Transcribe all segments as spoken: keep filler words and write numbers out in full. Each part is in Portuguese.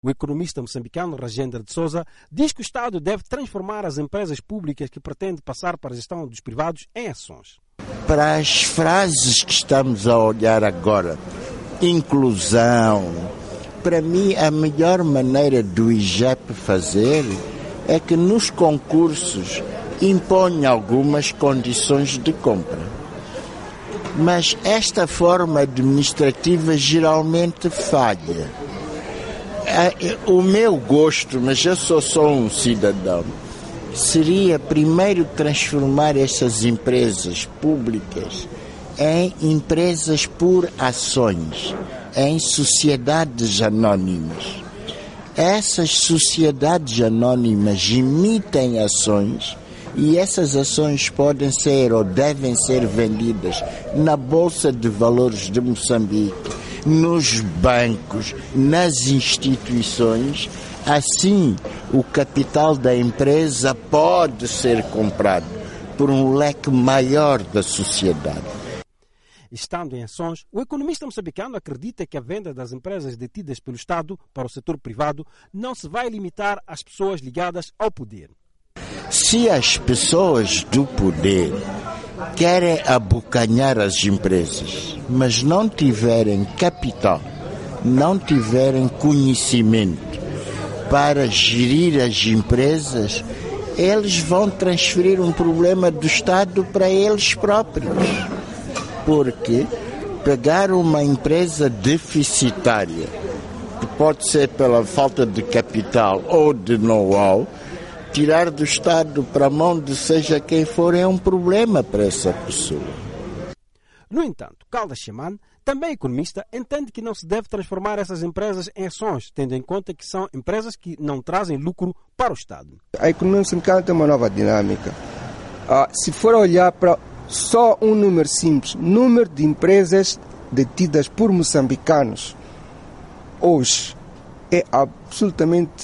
O economista moçambicano Ragender de Souza diz que o Estado deve transformar as empresas públicas que pretende passar para a gestão dos privados em ações. Para as frases que estamos a olhar agora, inclusão, para mim a melhor maneira do I G E P fazer é que nos concursos impõe algumas condições de compra. Mas esta forma administrativa geralmente falha. O meu gosto, mas eu sou só um cidadão, seria primeiro transformar essas empresas públicas em empresas por ações, em sociedades anónimas. Essas sociedades anónimas emitem ações e essas ações podem ser ou devem ser vendidas na Bolsa de Valores de Moçambique, nos bancos, nas instituições. Assim, o capital da empresa pode ser comprado por um leque maior da sociedade. Estando em ações, o economista moçambicano acredita que a venda das empresas detidas pelo Estado para o setor privado não se vai limitar às pessoas ligadas ao poder. Se as pessoas do poder querem abocanhar as empresas, mas não tiverem capital, não tiverem conhecimento para gerir as empresas, eles vão transferir um problema do Estado para eles próprios. Porque pegar uma empresa deficitária, que pode ser pela falta de capital ou de know-how, tirar do Estado para a mão de seja quem for é um problema para essa pessoa. No entanto, Caldas Chaman, também economista, entende que não se deve transformar essas empresas em ações, tendo em conta que são empresas que não trazem lucro para o Estado. A economia moçambicana tem uma nova dinâmica. Ah, se for olhar para só um número simples, número de empresas detidas por moçambicanos, hoje é absolutamente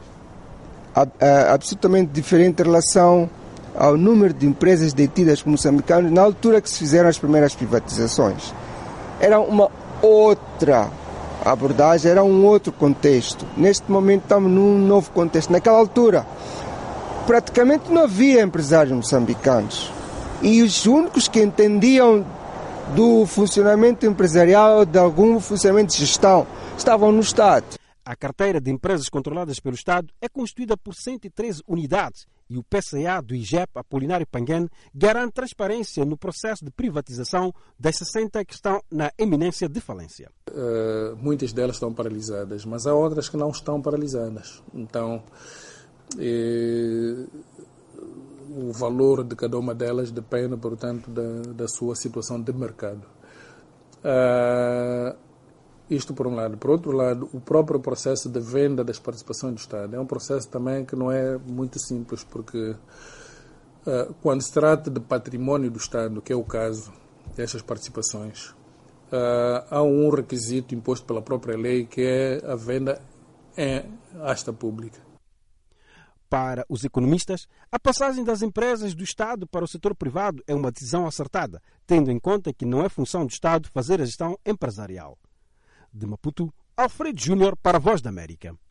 absolutamente diferente em relação ao número de empresas detidas por moçambicanos na altura que se fizeram as primeiras privatizações. Era uma outra abordagem, era um outro contexto. Neste momento estamos num novo contexto. Naquela altura, praticamente não havia empresários moçambicanos. E os únicos que entendiam do funcionamento empresarial, de algum funcionamento de gestão, estavam no Estado. A carteira de empresas controladas pelo Estado é constituída por cento e treze unidades e o P C A do I G E P, Apolinário Panguene, garante transparência no processo de privatização das sessenta que estão na iminência de falência. Uh, muitas delas estão paralisadas, mas há outras que não estão paralisadas. Então, eh, o valor de cada uma delas depende, portanto, da, da sua situação de mercado. Uh, Isto por um lado. Por outro lado, o próprio processo de venda das participações do Estado é um processo também que não é muito simples, porque uh, quando se trata de património do Estado, que é o caso destas participações, uh, há um requisito imposto pela própria lei, que é a venda em asta pública. Para os economistas, a passagem das empresas do Estado para o setor privado é uma decisão acertada, tendo em conta que não é função do Estado fazer a gestão empresarial. De Maputo, Alfredo Júnior para a Voz da América.